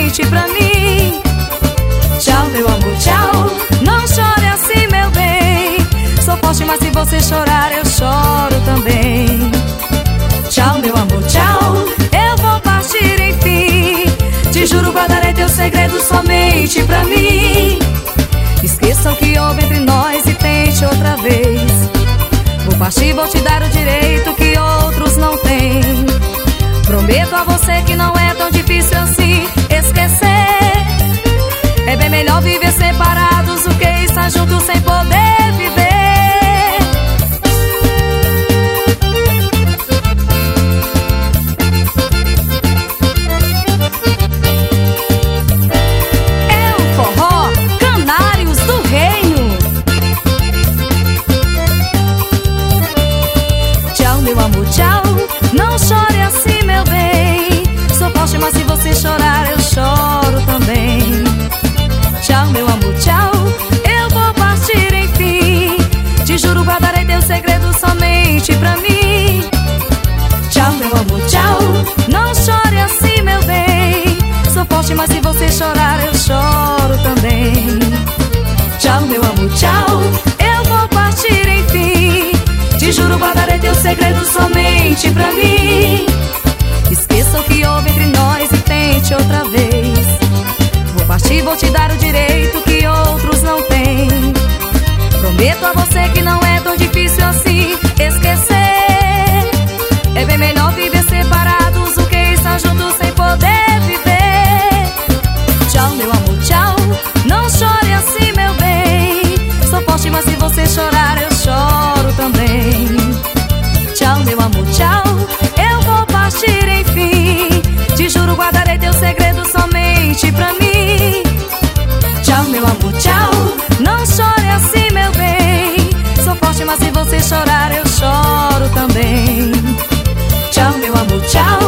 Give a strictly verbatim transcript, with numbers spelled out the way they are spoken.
somente pra mim. Tchau, meu amor, tchau. Não chore assim, meu bem. Sou forte, mas se você chorar, eu choro também. Tchau, meu amor, tchau. Eu vou partir, enfim. Te juro, guardarei teu segredo somente pra mim. Esqueça o que houve entre nós e tente outra vez. Vou partir, vou te dar o direito que outros não têm. Prometo a você que não é tão difícil assim esquecer. É bem melhor viver separados do que estar juntos sem poder viver. É o forró Canários do Reino. Tchau, meu amor, tchau. Não chore assim, meu bem. Sou forte, mas se você chorar, eu choro também. Tchau, meu amor, tchau. Eu vou partir, enfim. Te juro, guardarei teu segredo somente pra mim. Tchau, meu amor, tchau. Não chore assim, meu bem. Sou forte, mas se você chorar, eu choro também. Tchau, meu amor, tchau. Eu vou partir, enfim. Te juro, guardarei teu segredo somente pra mim. Esqueça o que houve entre nós e tente outra vez. Vou partir, vou te dar o direito que outros não têm. Prometo a você que não é tão difícil assim esquecer. É bem melhor viver separados do que estar juntos sem poder viver. Tchau, meu amor, tchau. Não chore assim, meu bem. Sou forte, mas se você chorar, eu choro também. Tchau, meu amor, tchau. Eu vou partir, enfim. Te juro, guardarei teu segredo somente pra mim. Tchau, meu amor, tchau. Não chore assim, meu bem. Sou forte, mas se você chorar, eu choro também. Tchau, meu amor, tchau.